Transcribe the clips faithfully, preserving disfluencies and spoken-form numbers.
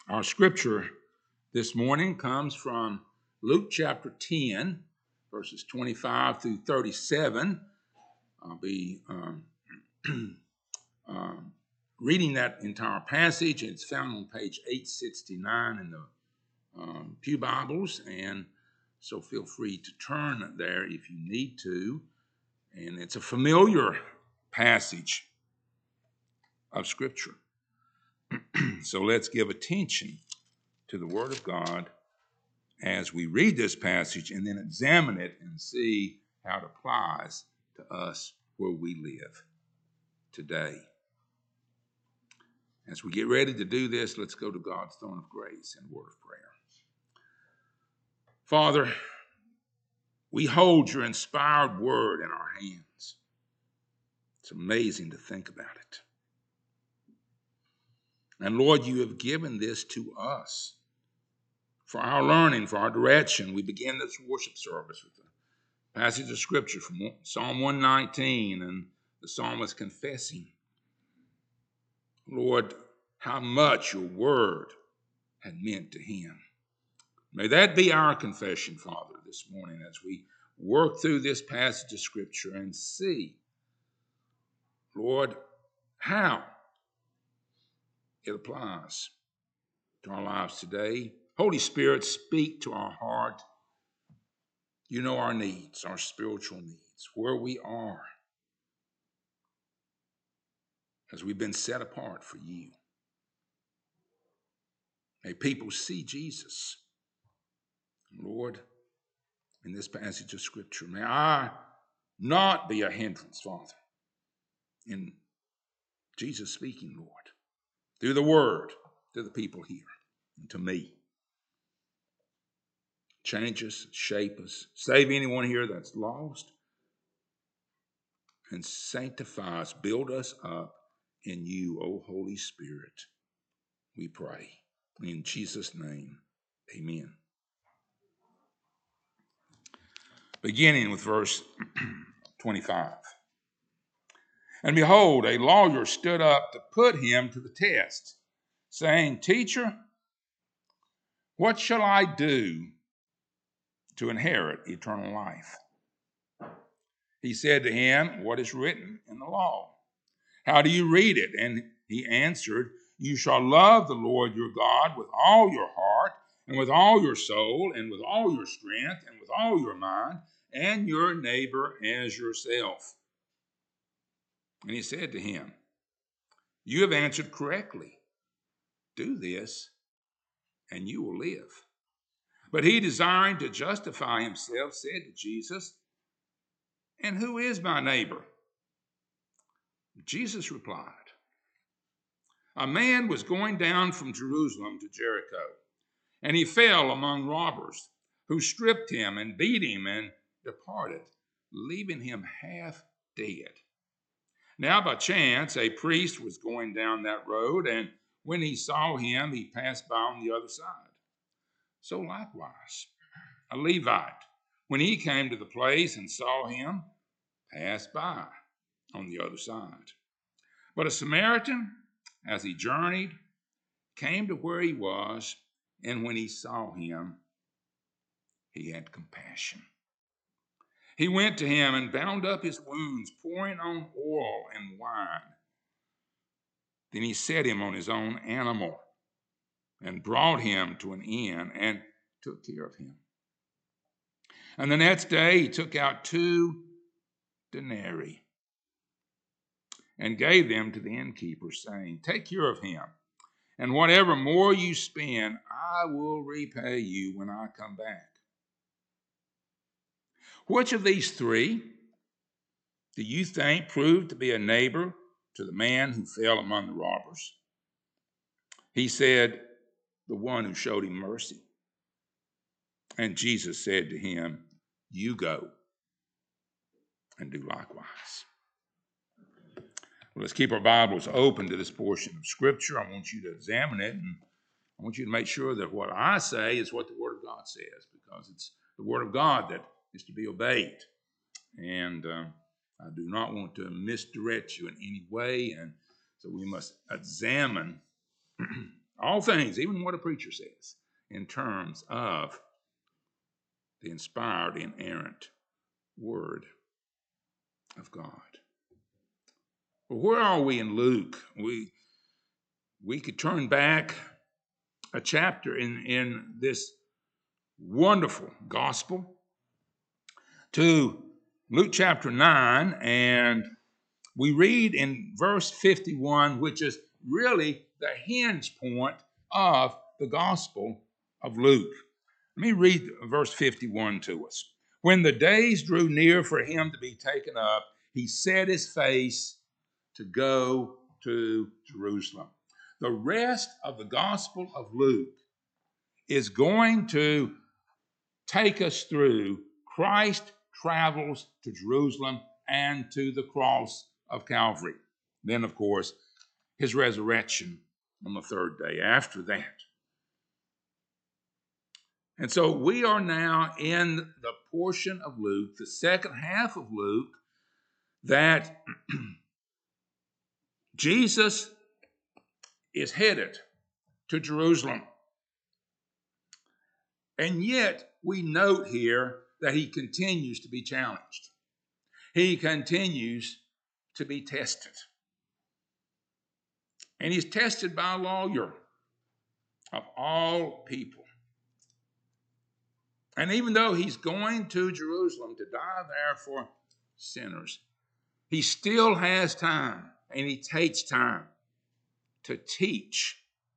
Our scripture this morning comes from Luke chapter ten, verses twenty-five through thirty-seven. I'll be um, um, reading that entire passage. It's found on page eight sixty-nine in the um, Pew Bibles, and so feel free to turn there if you need to. And it's a familiar passage of Scripture. So let's give attention to the Word of God as we read this passage and then examine it and see how it applies to us where we live today. As we get ready to do this, let's go to God's throne of grace and word of prayer. Father, we hold your inspired word in our hands. It's amazing to think about it. And Lord, you have given this to us for our learning, for our direction. We begin this worship service with a passage of Scripture from Psalm one nineteen and the psalmist confessing, Lord, how much your word had meant to him. May that be our confession, Father, this morning as we work through this passage of Scripture and see, Lord, how it applies to our lives today. Holy Spirit, speak to our heart. You know our needs, our spiritual needs, where we are as we've been set apart for you. May people see Jesus. Lord, in this passage of Scripture, may I not be a hindrance, Father, in Jesus speaking, Lord, through the word to the people here and to me. Change us, shape us, save anyone here that's lost, and sanctify us, build us up in you, O Holy Spirit, we pray. In Jesus' name, amen. Beginning with verse twenty-five. And behold, a lawyer stood up to put him to the test, saying, Teacher, what shall I do to inherit eternal life? He said to him, What is written in the law? How do you read it? And he answered, You shall love the Lord your God with all your heart, and with all your soul, and with all your strength, and with all your mind, and your neighbor as yourself. And he said to him, You have answered correctly. Do this, and you will live. But he, desiring to justify himself, said to Jesus, And who is my neighbor? Jesus replied, A man was going down from Jerusalem to Jericho, and he fell among robbers, who stripped him and beat him and departed, leaving him half dead. Now by chance a priest was going down that road, and when he saw him, he passed by on the other side. So likewise, a Levite, when he came to the place and saw him, passed by on the other side. But a Samaritan, as he journeyed, came to where he was, and when he saw him, he had compassion. He went to him and bound up his wounds, pouring on oil and wine. Then he set him on his own animal and brought him to an inn and took care of him. And the next day he took out two denarii and gave them to the innkeeper, saying, Take care of him, and whatever more you spend, I will repay you when I come back. Which of these three do you think proved to be a neighbor to the man who fell among the robbers? He said, The one who showed him mercy. And Jesus said to him, You go and do likewise. Well, let's keep our Bibles open to this portion of Scripture. I want you to examine it, and I want you to make sure that what I say is what the Word of God says, because it's the Word of God that is to be obeyed. And um, I do not want to misdirect you in any way, and so we must examine All things, even what a preacher says, in terms of the inspired, inerrant Word of God. Well, where are we in Luke? We, we could turn back a chapter in, in this wonderful gospel to Luke chapter nine, and we read in verse fifty-one, which is really the hinge point of the gospel of Luke. Let me read verse fifty-one to us. When the days drew near for him to be taken up, he set his face to go to Jerusalem. The rest of the gospel of Luke is going to take us through Christ travels to Jerusalem and to the cross of Calvary. Then, of course, his resurrection on the third day after that. And so we are now in the portion of Luke, the second half of Luke, that Jesus is headed to Jerusalem. And yet we note here that he continues to be challenged. He continues to be tested. And he's tested by a lawyer of all people. And even though he's going to Jerusalem to die there for sinners, he still has time, and he takes time to teach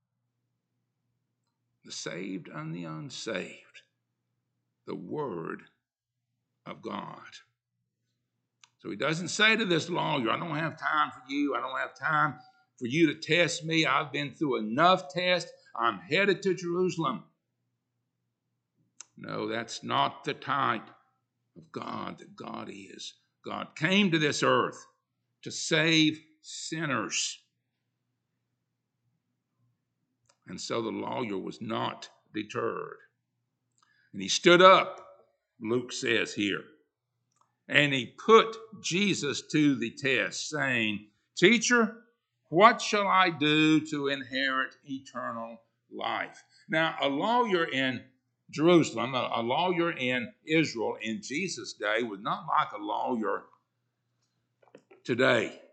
the saved and the unsaved the Word of God. So he doesn't say to this lawyer, I don't have time for you. I don't have time for you to test me. I've been through enough tests. I'm headed to Jerusalem. No, that's not the type of God that God is. God came to this earth to save sinners. And so the lawyer was not deterred. And he stood up, Luke says here, and he put Jesus to the test, saying, Teacher, what shall I do to inherit eternal life? Now, a lawyer in Jerusalem, a, a lawyer in Israel in Jesus' day was not like a lawyer today.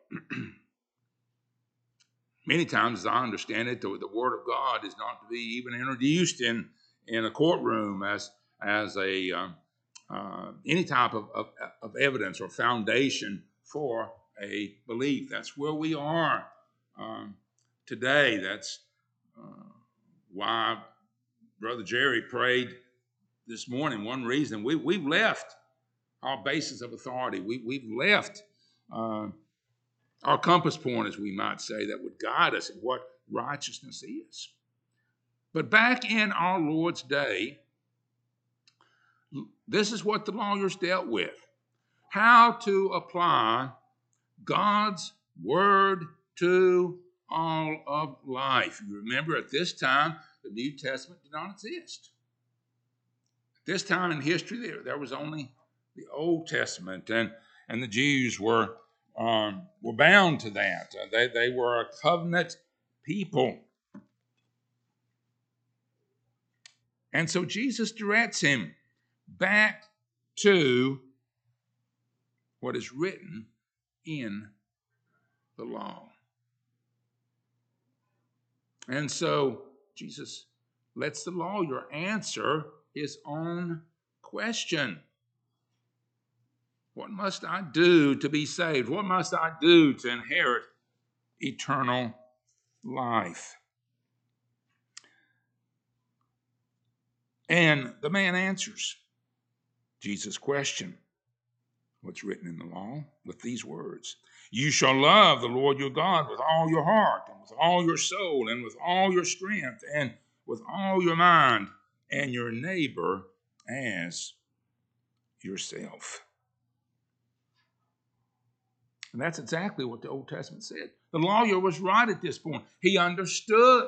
Many times, as I understand it, the, the Word of God is not to be even introduced in, in a courtroom as, as a um, uh, any type of, of, of evidence or foundation for a belief. That's where we are um, today. That's uh, why Brother Jerry prayed this morning. One reason we, we've left our basis of authority. We, we've left uh, our compass point, as we might say, that would guide us in what righteousness is. But back in our Lord's day, this is what the lawyers dealt with. How to apply God's Word to all of life. You remember, at this time, the New Testament did not exist. At this time in history, there, there was only the Old Testament, and, and the Jews were, um, were bound to that. Uh, they, they were a covenant people. And so Jesus directs him back to what is written in the law. And so Jesus lets the lawyer answer his own question. What must I do to be saved? What must I do to inherit eternal life? And the man answers Jesus' question. What's written in the law? With these words: You shall love the Lord your God with all your heart, and with all your soul, and with all your strength, and with all your mind, and your neighbor as yourself. And that's exactly what the Old Testament said. The lawyer was right at this point. He understood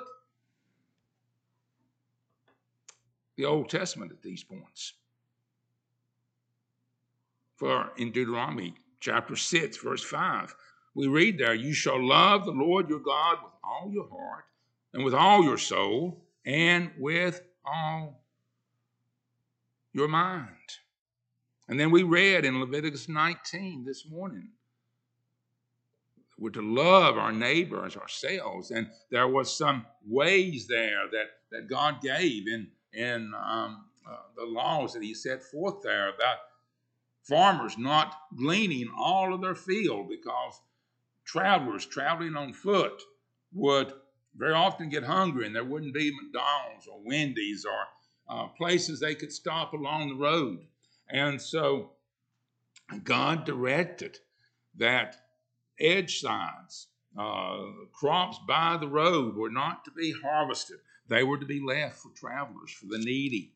the Old Testament at these points. For in Deuteronomy chapter six, verse five, we read there, You shall love the Lord your God with all your heart, and with all your soul, and with all your mind. And then we read in Leviticus nineteen this morning, we're to love our neighbor as ourselves. And there was some ways there that, that God gave in, in um, uh, the laws that he set forth there about farmers not gleaning all of their field, because travelers traveling on foot would very often get hungry, and there wouldn't be McDonald's or Wendy's or uh, places they could stop along the road. And so God directed that edge sides, uh, crops by the road were not to be harvested. They were to be left for travelers, for the needy.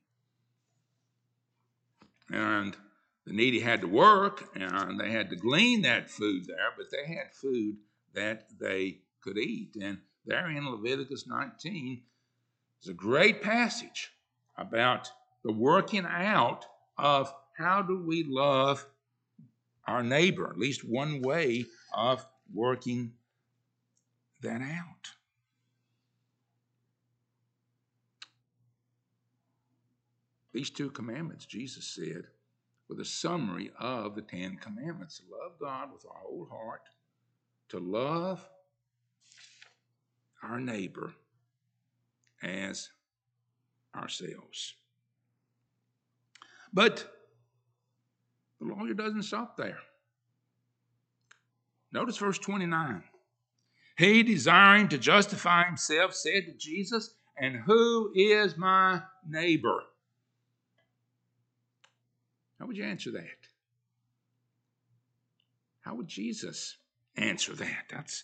And the needy had to work, and they had to glean that food there, but they had food that they could eat. And there in Leviticus nineteen is a great passage about the working out of how do we love our neighbor, at least one way of working that out. These two commandments, Jesus said, were the summary of the Ten Commandments: to love God with our whole heart, to love our neighbor as ourselves. But the lawyer doesn't stop there. Notice verse twenty-nine. He, desiring to justify himself, said to Jesus, "And who is my neighbor?" How would you answer that? How would Jesus answer that? That's,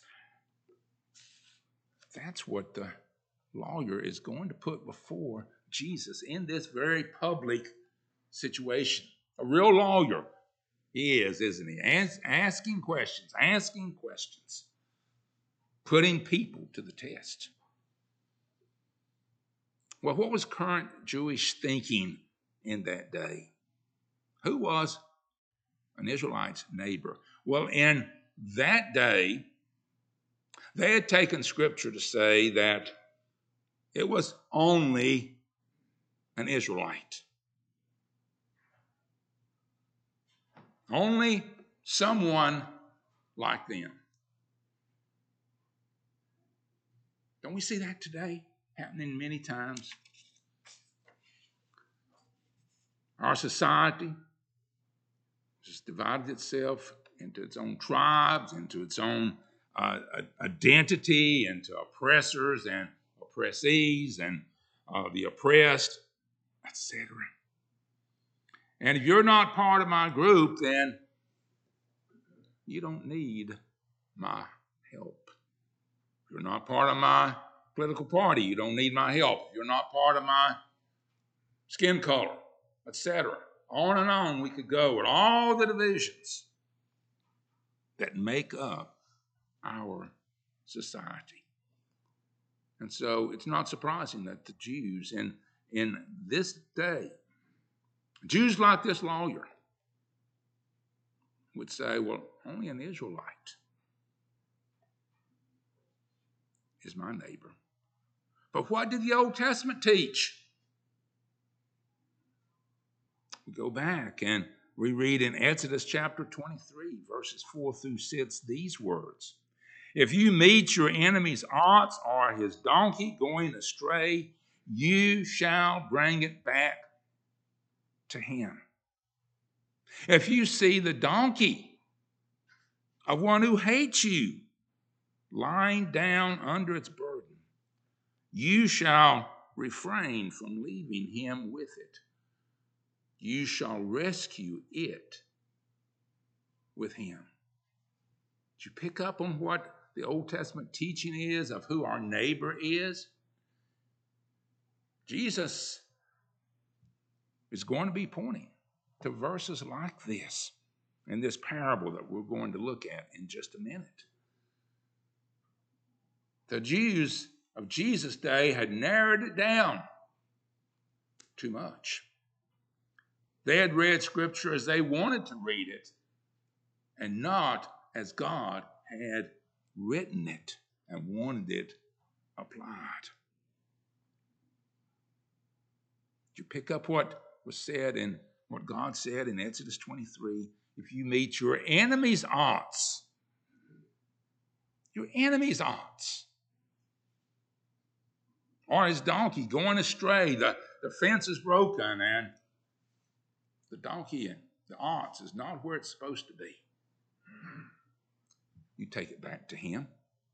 that's what the lawyer is going to put before Jesus in this very public situation. A real lawyer he is, isn't he? As, asking questions, asking questions, putting people to the test. Well, what was current Jewish thinking in that day? Who was an Israelite's neighbor? Well, in that day, they had taken Scripture to say that it was only an Israelite. Only someone like them. Don't we see that today happening many times? Our society has divided itself into its own tribes, into its own uh, identity, into oppressors and oppressees and uh, the oppressed, et cetera. And if you're not part of my group, then you don't need my help. If you're not part of my political party, you don't need my help. If you're not part of my skin color, et cetera. On and on we could go with all the divisions that make up our society. And so it's not surprising that the Jews in, in this day, Jews like this lawyer, would say, well, only an Israelite is my neighbor. But what did the Old Testament teach? We go back and we read in Exodus chapter twenty-three, verses four through six, these words. If you meet your enemy's ox or his donkey going astray, you shall bring it back to him. If you see the donkey of one who hates you lying down under its burden, you shall refrain from leaving him with it. You shall rescue it with him. Did you pick up on what the Old Testament teaching is of who our neighbor is? Jesus is going to be pointing to verses like this in this parable that we're going to look at in just a minute. The Jews of Jesus' day had narrowed it down too much. They had read Scripture as they wanted to read it and not as God had written it and wanted it applied. Did you pick up what was said in what God said in Exodus twenty-three? If you meet your enemy's aunts, your enemy's aunts, or his donkey going astray, the, the fence is broken, and the donkey and the aunts is not where it's supposed to be, you take it back to him.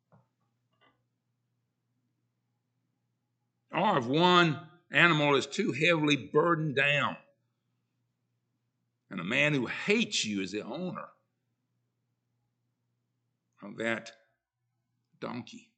Or if one animal is too heavily burdened down, and a man who hates you is the owner of that donkey,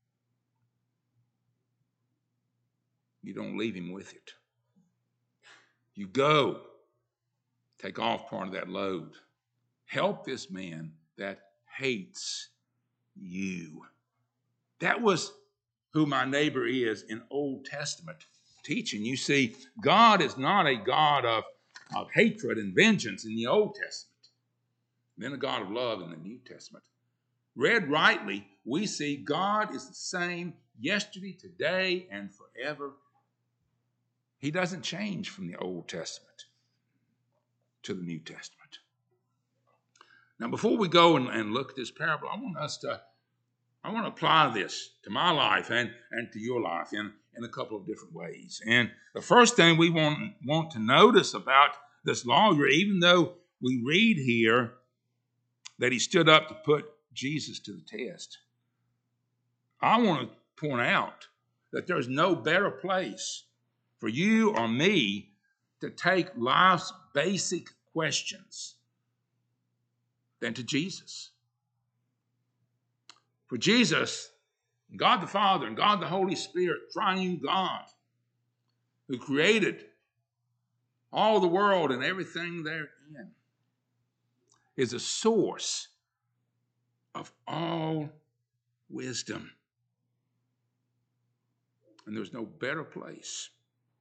you don't leave him with it. You go, take off part of that load. Help this man that hates you. That was who my neighbor is in Old Testament teaching. You see, God is not a God of, of hatred and vengeance in the Old Testament, then a God of love in the New Testament. Read rightly, we see God is the same yesterday, today, and forever. He doesn't change from the Old Testament to the New Testament. Now, before we go and, and look at this parable, I want us to, I want to apply this to my life and, and to your life in, in a couple of different ways. And the first thing we want, want to notice about this lawyer, even though we read here that he stood up to put Jesus to the test, I want to point out that there's no better place for you or me to take life's basic questions than to Jesus. For Jesus, God the Father and God the Holy Spirit, triune God, who created all the world and everything therein, is a source of all wisdom. And there's no better place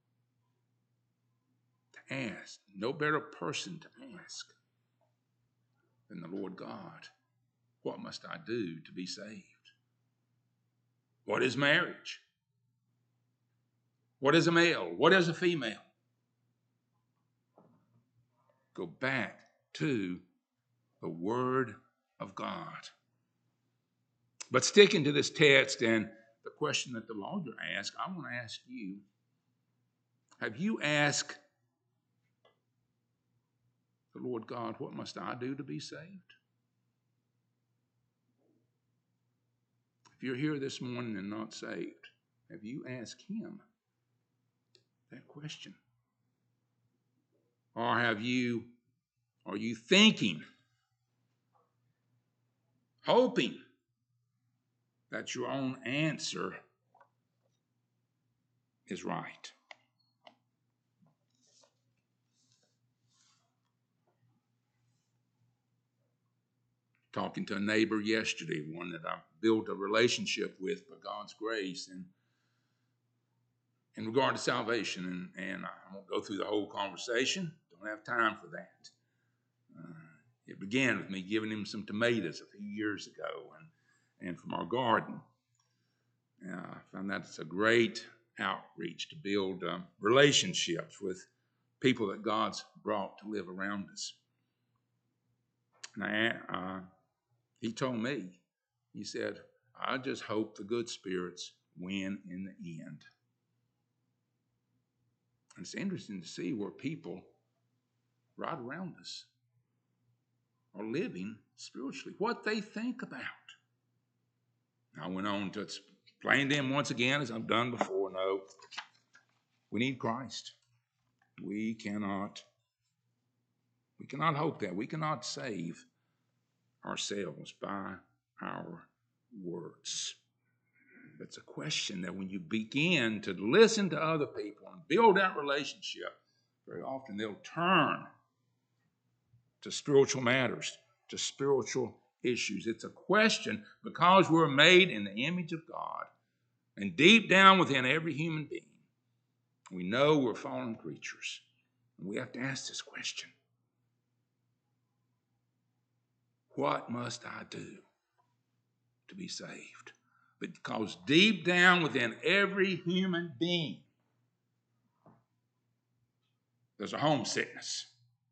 to ask, no better person to ask than the Lord God. What must I do to be saved? What is marriage? What is a male? What is a female? Go back to the Word of God. But sticking to this text and the question that the lawyer asked, I want to ask you, have you asked the Lord God, what must I do to be saved? If you're here this morning and not saved, have you asked him that question? Or have you, are you thinking, hoping that your own answer is right? Talking to a neighbor yesterday, one that I built a relationship with by God's grace, and in regard to salvation, and, and I won't go through the whole conversation. Don't have time for that. Uh, it began with me giving him some tomatoes a few years ago, and, and from our garden. Uh, I found that's a great outreach to build uh, relationships with people that God's brought to live around us. And I, uh, he told me, he said, I just hope the good spirits win in the end. And it's interesting to see where people right around us are living spiritually, what they think about. I went on to explain to him once again, as I've done before, no, we need Christ. We cannot, we cannot hope that. We cannot save ourselves by our words. It's a question that when you begin to listen to other people and build that relationship, very often they'll turn to spiritual matters, to spiritual issues. It's a question because we're made in the image of God, and deep down within every human being, we know we're fallen creatures. And we have to ask this question: what must I do to be saved? Because deep down within every human being, there's a homesickness.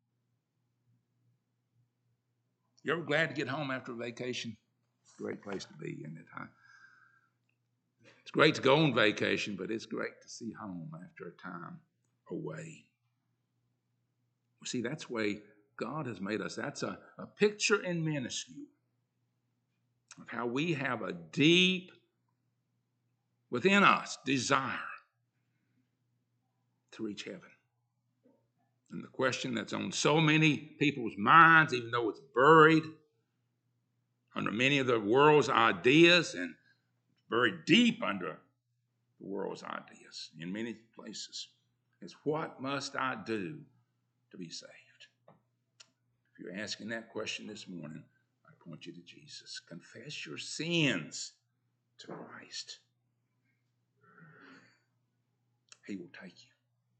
You ever glad to get home after a vacation? It's a great place to be, isn't it? Huh? It's great to go on vacation, but it's great to see home after a time away. Well, see, that's the way God has made us. That's a, a picture in minuscule of how we have a deep, within us, desire to reach heaven. And the question that's on so many people's minds, even though it's buried under many of the world's ideas and buried deep under the world's ideas in many places, is what must I do to be saved? If you're asking that question this morning, I point you to Jesus. Confess your sins to Christ. He will take you.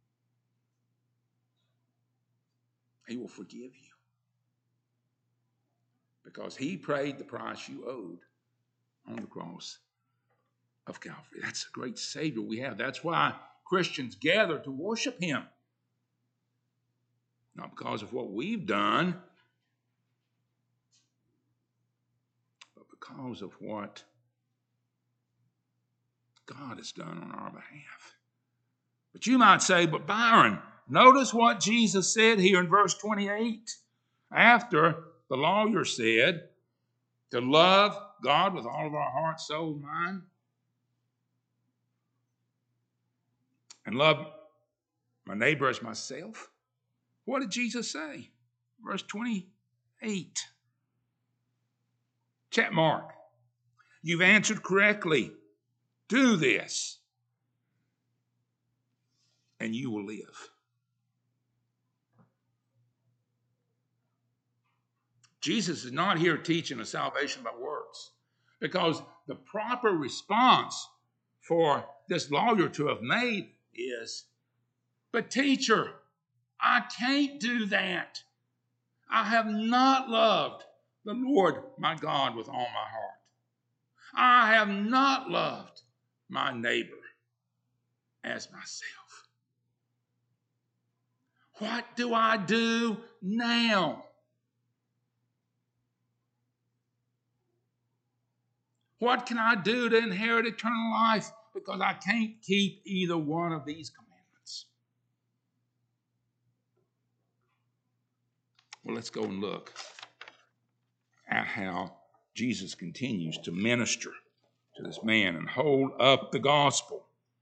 He will forgive you. Because he paid the price you owed on the cross of Calvary. That's a great Savior we have. That's why Christians gather to worship him. Not because of what we've done, but because of what God has done on our behalf. But you might say, but Byron, notice what Jesus said here in verse twenty-eight. After the lawyer said to love God with all of our heart, soul, mind, and love my neighbor as myself. What did Jesus say? Verse twenty-eight. Check mark. You've answered correctly. Do this, and you will live. Jesus is not here teaching us salvation by words, because the proper response for this lawyer to have made is, but teacher, I can't do that. I have not loved the Lord my God with all my heart. I have not loved my neighbor as myself. What do I do now? What can I do to inherit eternal life? Because I can't keep either one of these commandments. Well, let's go and look at how Jesus continues to minister to this man and hold up the gospel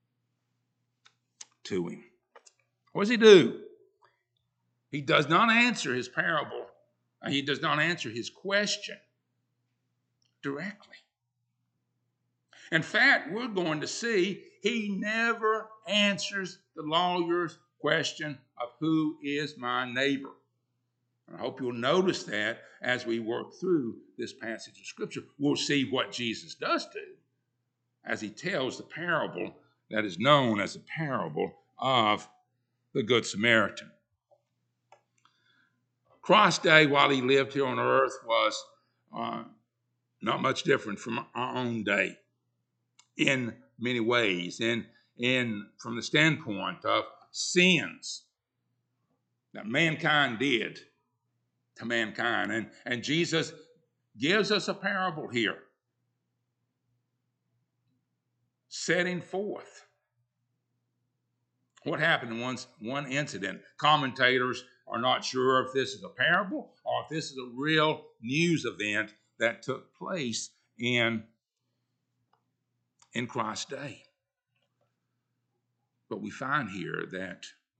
to him. What does he do? He does not answer his parable, and he does not answer his question directly. In fact, we're going to see he never answers the lawyer's question of who is my neighbor. I hope you'll notice that as we work through this passage of Scripture. We'll see what Jesus does do as he tells the parable that is known as the parable of the Good Samaritan. Christ's day while he lived here on earth was uh, not much different from our own day in many ways, in, in from the standpoint of sins that mankind did to mankind. And, and Jesus gives us a parable here, setting forth what happened in one, one incident. Commentators are not sure if this is a parable or if this is a real news event that took place in, in Christ's day. But we find here that,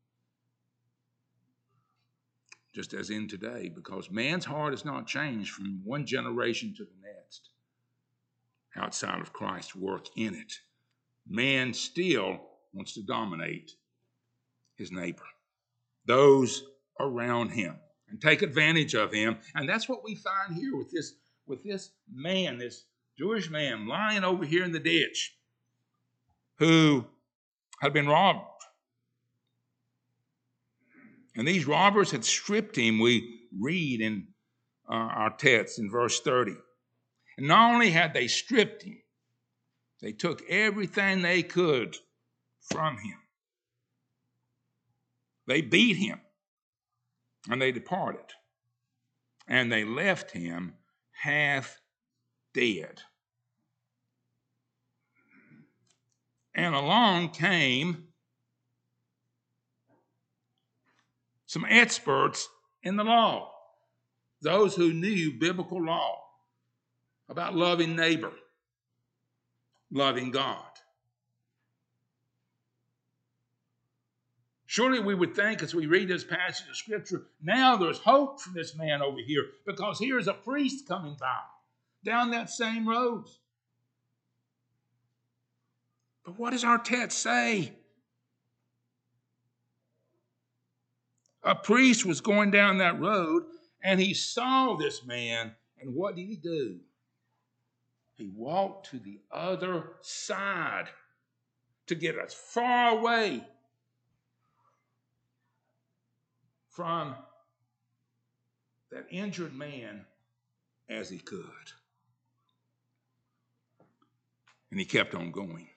just as in today, because man's heart has not changed from one generation to the next, outside of Christ's work in it, man still wants to dominate his neighbor, those around him, and take advantage of him. And that's what we find here with this, with this man, this Jewish man lying over here in the ditch, who had been robbed. And these robbers had stripped him, we read in uh, our text in verse thirty. And not only had they stripped him, They took everything they could from him. They beat him, and they departed. And they left him half dead. And along came some experts in the law, those who knew biblical law about loving neighbor, loving God. Surely we would think as we read this passage of Scripture, now there's hope for this man over here, because here's a priest coming by down that same road. But what does our text say? A priest was going down that road, and he saw this man, and what did he do? He walked to the other side to get as far away from that injured man as he could. And he kept on going.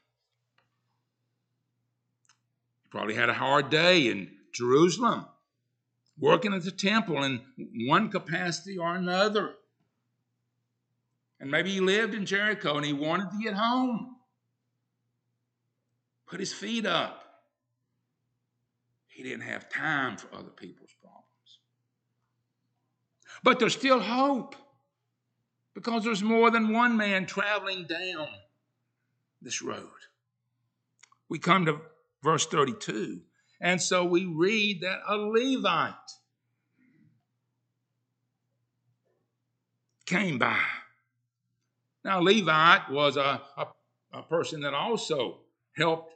He probably had a hard day in Jerusalem, working at the temple in one capacity or another. And maybe he lived in Jericho and he wanted to get home. Put his feet up. He didn't have time for other people's problems. But there's still hope, because there's more than one man traveling down this road. We come to verse thirty-two, and so we read that a Levite came by. Now, Levite was a, a, a person that also helped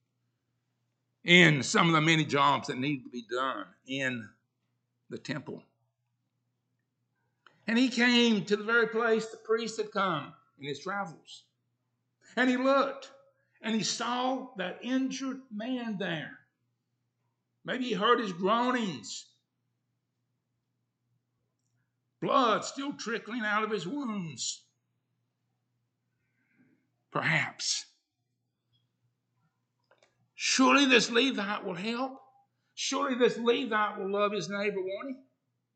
in some of the many jobs that needed to be done in the temple. And he came to the very place the priest had come in his travels. And he looked, and he saw that injured man there. Maybe he heard his groanings. Blood still trickling out of his wounds. Perhaps. Surely this Levite will help. Surely this Levite will love his neighbor, won't he?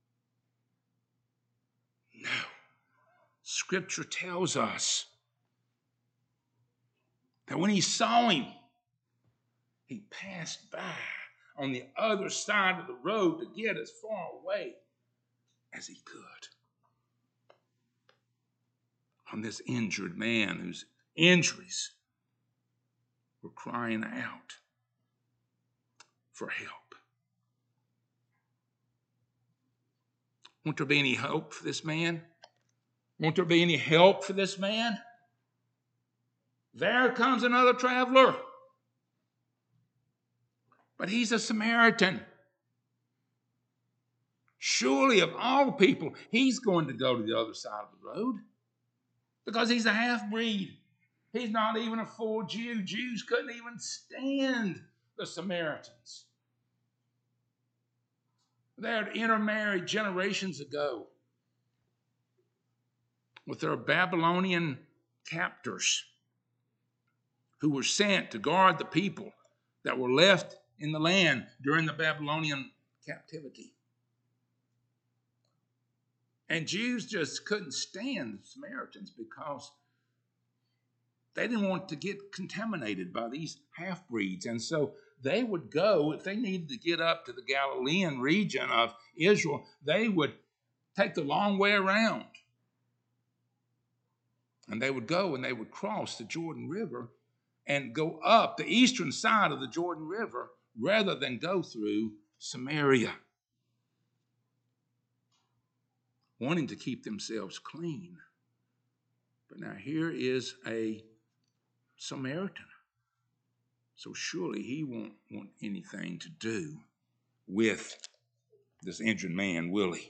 No. Scripture tells us that when he saw him, he passed by on the other side of the road to get as far away as he could from this injured man whose injuries were crying out for help. Won't there be any hope for this man? Won't there be any help for this man? There comes another traveler. But he's a Samaritan. Surely of all people, he's going to go to the other side of the road because he's a half-breed. He's not even a full Jew. Jews couldn't even stand the Samaritans. They had intermarried generations ago with their Babylonian captors who were sent to guard the people that were left in the land during the Babylonian captivity. And Jews just couldn't stand the Samaritans because they didn't want to get contaminated by these half-breeds. And so they would go, if they needed to get up to the Galilean region of Israel, they would take the long way around. And they would go and they would cross the Jordan River and go up the eastern side of the Jordan River rather than go through Samaria, wanting to keep themselves clean. But now here is a Samaritan. So surely he won't want anything to do with this injured man, will he?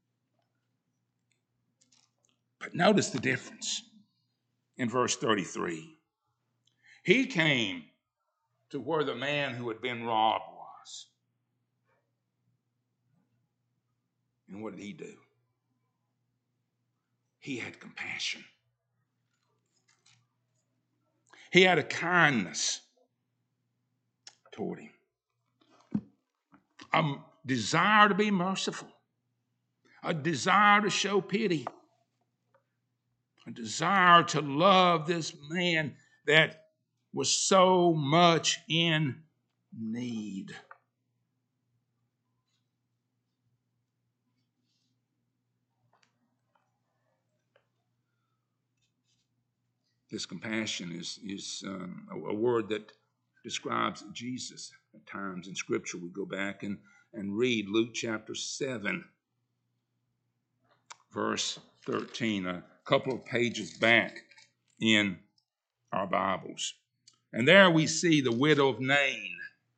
But notice the difference in verse thirty-three. He came to where the man who had been robbed was. And what did he do? He had compassion. He had a kindness toward him, a desire to be merciful, a desire to show pity, a desire to love this man that was so much in need. This compassion is, is um, a, a word that describes Jesus at times in Scripture. We go back and, and read Luke chapter seven, verse thirteen, a couple of pages back in our Bibles. And there we see the widow of Nain.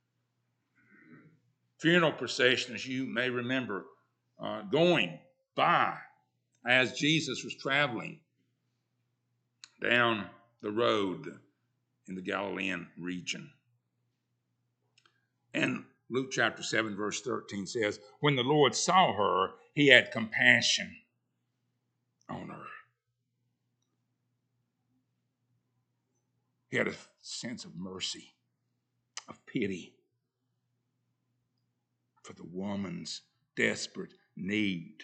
Funeral procession, as you may remember, uh, going by as Jesus was traveling down the road in the Galilean region. And Luke chapter seven, verse thirteen says, when the Lord saw her, he had compassion on her. He had a sense of mercy, of pity for the woman's desperate need.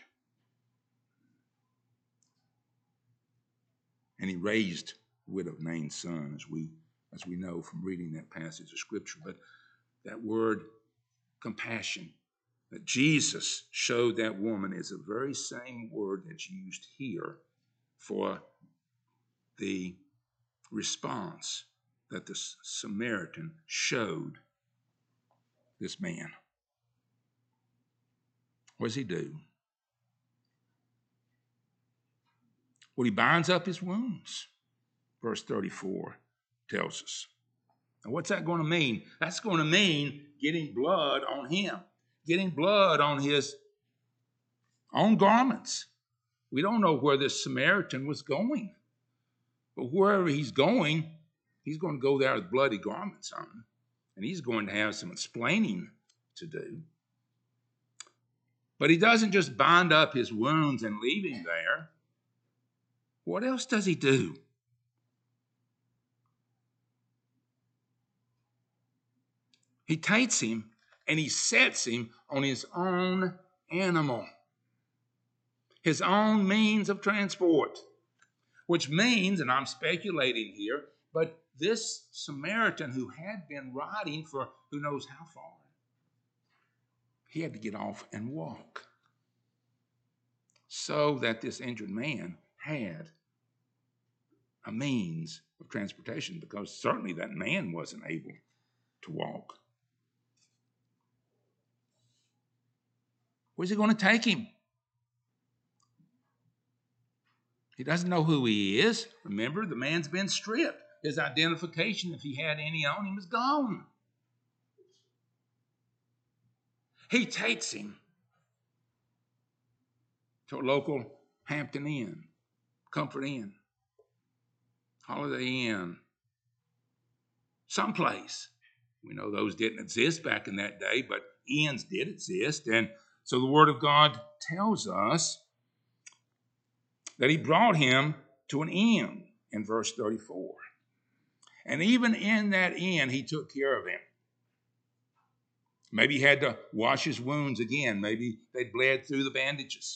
And he raised the widow of Nain's son, as we, as we know from reading that passage of Scripture. But that word, compassion, that Jesus showed that woman is the very same word that's used here for the response that the Samaritan showed this man. What does he do? Well, he binds up his wounds. Verse thirty-four tells us. Now, what's that going to mean? That's going to mean getting blood on him, getting blood on his own garments. We don't know where this Samaritan was going, but wherever he's going, he's going to go there with bloody garments on him, and he's going to have some explaining to do. But he doesn't just bind up his wounds and leave him there. What else does he do? He takes him and he sets him on his own animal, his own means of transport, which means, and I'm speculating here, but this Samaritan who had been riding for who knows how far, he had to get off and walk so that this injured man had a means of transportation, because certainly that man wasn't able to walk. Where's he going to take him? He doesn't know who he is. Remember, the man's been stripped. His identification, if he had any on him, is gone. He takes him to a local Hampton Inn, Comfort Inn, Holiday Inn, someplace. We know those didn't exist back in that day, but inns did exist. And so the Word of God tells us that he brought him to an inn in verse thirty-four. And even in that inn, he took care of him. Maybe he had to wash his wounds again. Maybe they'd bled through the bandages.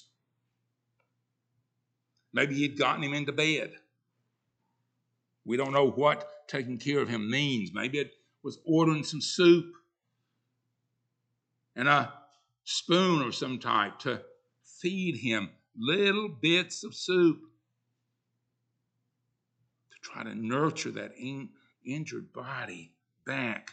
Maybe he'd gotten him into bed. We don't know what taking care of him means. Maybe it was ordering some soup and a spoon of some type to feed him little bits of soup to try to nurture that in, injured body back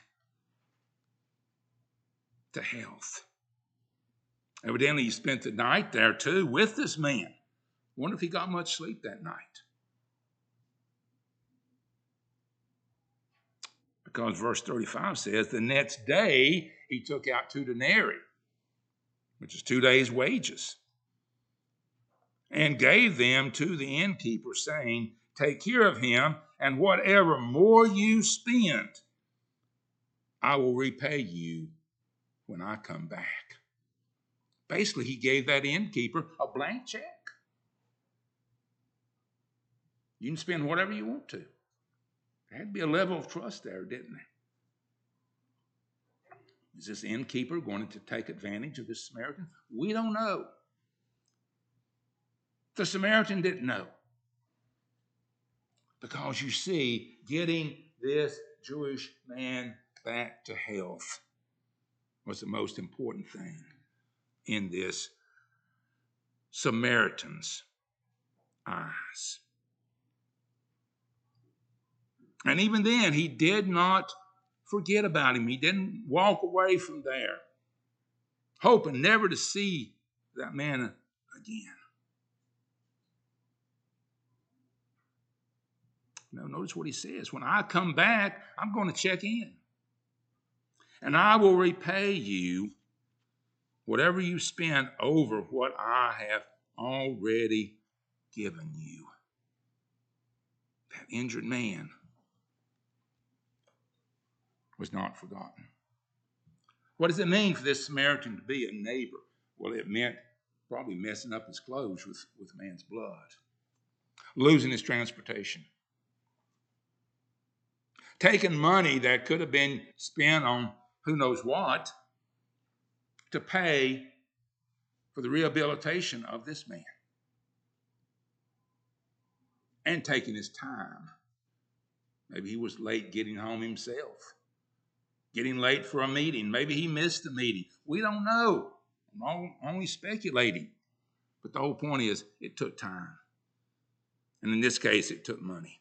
to health. Evidently, he spent the night there too with this man. I wonder if he got much sleep that night. Because verse thirty-five says, the next day he took out two denarii, which is two days' wages, and gave them to the innkeeper, saying, take care of him, and whatever more you spend, I will repay you when I come back. Basically, he gave that innkeeper a blank check. You can spend whatever you want to. There had to be a level of trust there, didn't there? Is this innkeeper going to take advantage of this Samaritan? We don't know. The Samaritan didn't know. Because you see, getting this Jewish man back to health was the most important thing in this Samaritan's eyes. And even then, he did not forget about him. He didn't walk away from there, hoping never to see that man again. Now, notice what he says. When I come back, I'm going to check in. And I will repay you whatever you spend over what I have already given you. That injured man was not forgotten. What does it mean for this Samaritan to be a neighbor? Well, it meant probably messing up his clothes with, with man's blood, losing his transportation, taking money that could have been spent on who knows what to pay for the rehabilitation of this man, and taking his time. Maybe he was late getting home himself, getting late for a meeting. Maybe he missed the meeting. We don't know. I'm only speculating. But the whole point is it took time. And in this case, it took money.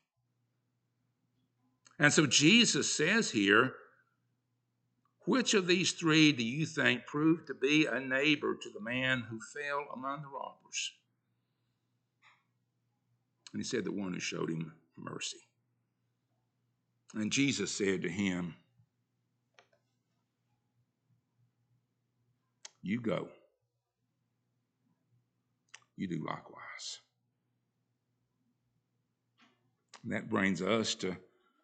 And so Jesus says here, which of these three do you think proved to be a neighbor to the man who fell among the robbers? And he said, the one who showed him mercy. And Jesus said to him, you go. You do likewise. And that brings us to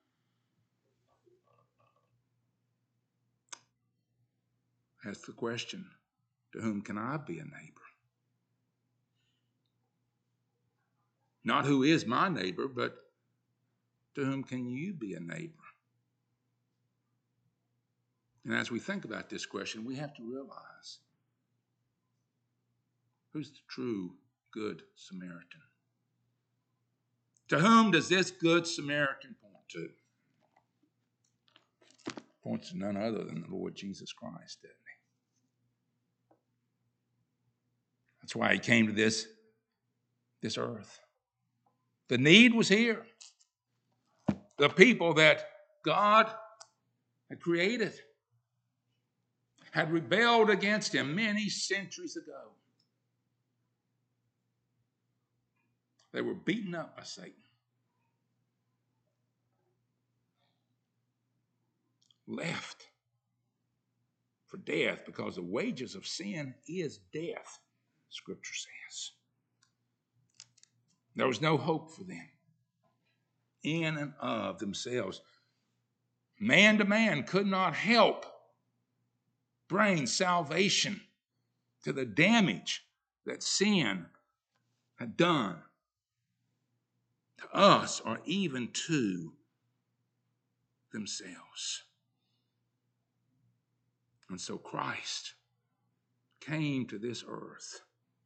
ask the question, to whom can I be a neighbor? Not who is my neighbor, but to whom can you be a neighbor? And as we think about this question, we have to realize, who's the true good Samaritan? To whom does this good Samaritan point to? Points to none other than the Lord Jesus Christ, doesn't he? That's why he came to this, this earth. The need was here. The people that God had created had rebelled against him many centuries ago. They were beaten up by Satan. Left for death because the wages of sin is death, Scripture says. There was no hope for them in and of themselves. Man to man could not help bring salvation to the damage that sin had done to us or even to themselves. And so Christ came to this earth.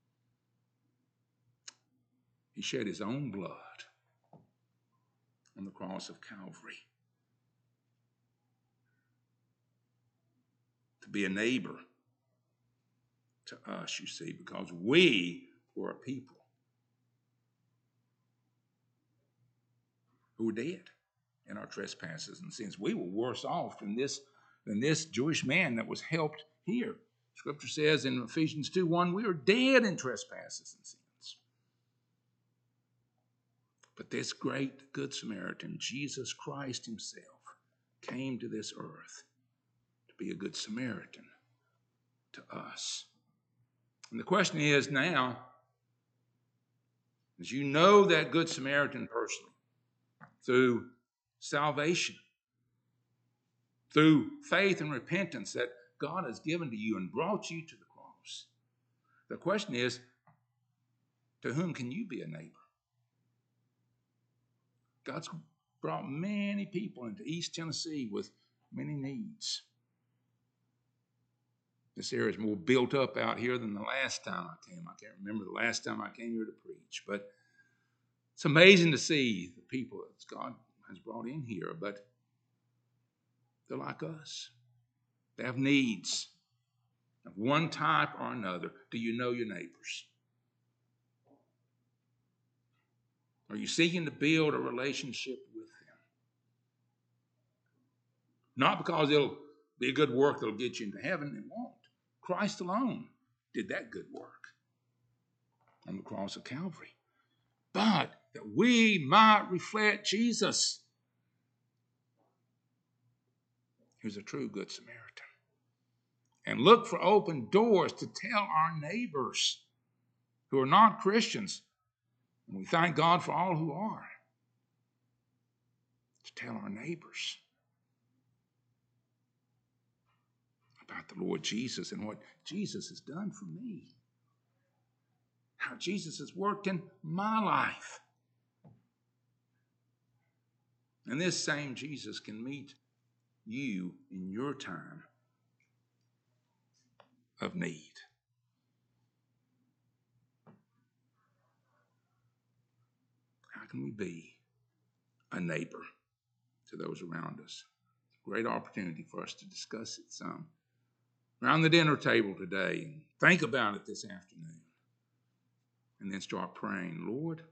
He shed his own blood on the cross of Calvary to be a neighbor to us, you see, because we were a people who were dead in our trespasses and sins. We were worse off than this, than this Jewish man that was helped here. Scripture says in Ephesians two one, we are dead in trespasses and sins. But this great good Samaritan, Jesus Christ himself, came to this earth to be a good Samaritan to us. And the question is now, as you know that good Samaritan personally, through salvation, through faith and repentance that God has given to you and brought you to the cross, the question is, to whom can you be a neighbor? God's brought many people into East Tennessee with many needs. This area is more built up out here than the last time I came. I can't remember the last time I came here to preach, but it's amazing to see the people that God has brought in here, but they're like us. They have needs of one type or another. Do you know your neighbors? Are you seeking to build a relationship with them? Not because it'll be a good work that'll get you into heaven. It won't. Christ alone did that good work on the cross of Calvary. But that we might reflect Jesus. Who's a true good Samaritan. And look for open doors to tell our neighbors who are not Christians, and we thank God for all who are, to tell our neighbors about the Lord Jesus and what Jesus has done for me. How Jesus has worked in my life. And this same Jesus can meet you in your time of need. How can we be a neighbor to those around us? It's a great opportunity for us to discuss it some around the dinner table today and think about it this afternoon. And then start praying, Lord,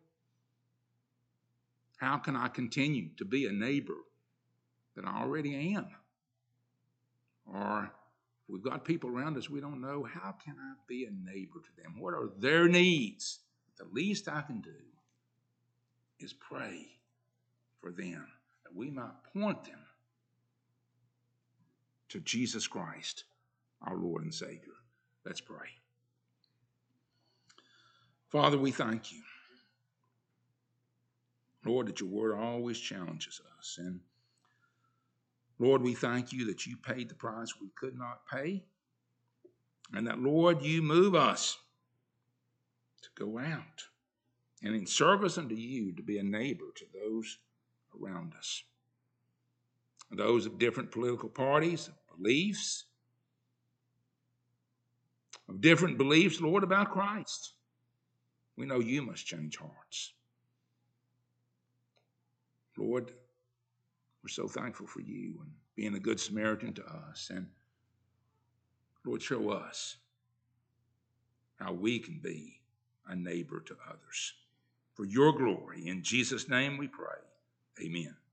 how can I continue to be a neighbor that I already am? Or if we've got people around us we don't know, how can I be a neighbor to them? What are their needs? The least I can do is pray for them, that we might point them to Jesus Christ, our Lord and Savior. Let's pray. Father, we thank you, Lord, that your word always challenges us. And Lord, we thank you that you paid the price we could not pay. And that, Lord, you move us to go out and in service unto you to be a neighbor to those around us. Those of different political parties, of beliefs, of different beliefs, Lord, about Christ. We know you must change hearts. Lord, we're so thankful for you and being a good Samaritan to us. And Lord, show us how we can be a neighbor to others. For your glory, in Jesus' name we pray. Amen.